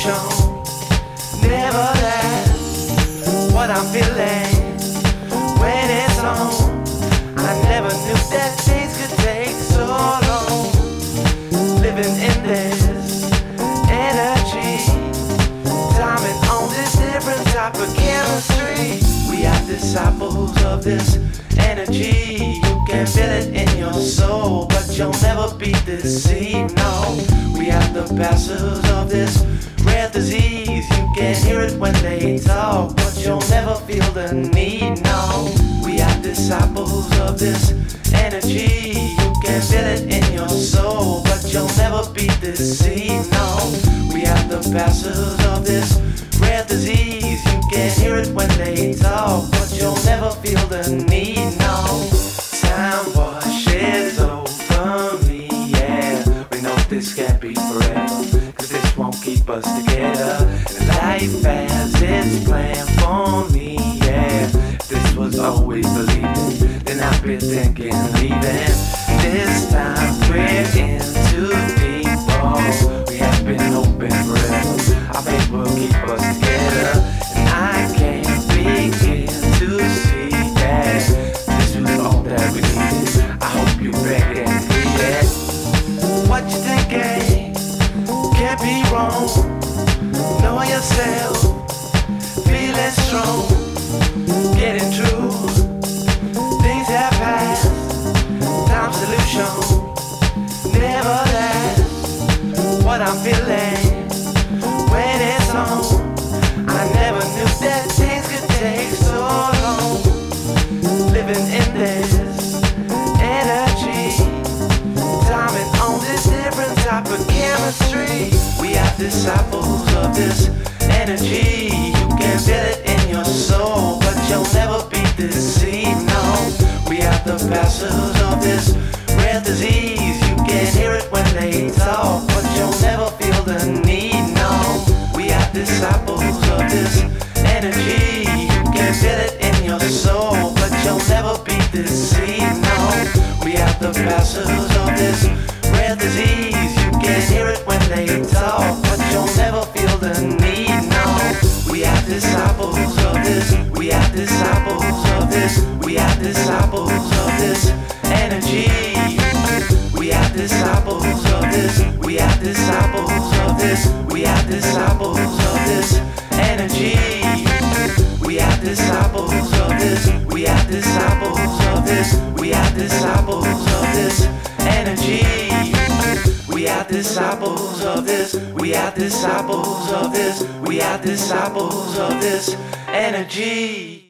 solution. Never that's what I'm feeling when it's on. I never knew that things could take so long. Living in this energy, timing on this different type of chemistry. We are disciples of this energy. You can feel it in your soul, but you'll never be deceived. No, we are the passers of this rare disease. You can hear it when they talk, but you'll never feel the need. No, we are disciples of this energy. You can feel it in your soul, but you'll never be deceived. No, we are the passers of this rare disease. You can hear it when they talk, but you'll never feel the need. No, time washes over me, yeah. We know this can't be forever, cause this won't keep us together. And life has its plan for me, yeah. If this was always believing, then I've been thinking leaving. This time we're in too deep, oh. We have been open forever, I think we'll keep us together. And I can't begin to see that this was all that we needed. I hope you ready and see it. What you thinking can't be wrong. Know yourself, feeling strong, getting through. Things have passed, time solution. Never that's what I'm feeling when it's on. I never knew that things could take so long. Living in this energy, timing on this different type of chemistry. We are disciples of this energy. You can feel it in your soul, but you'll never be deceived. No, we are the passers of this rare disease. You can hear it when they talk, but you'll never feel the need. No, we are disciples of this energy. You can feel it in your soul, but you'll never be deceived. No, we are the passers of this rare disease. You can hear it when they talk, but you'll never feel the need. No, we are disciples of this. We are disciples of this. We are disciples of this energy. We are disciples of this. We are disciples of this. We are disciples of this energy. We are disciples of this. We are disciples of this. We are disciples of this energy. We are disciples of this. We are disciples of this. We are disciples of this energy.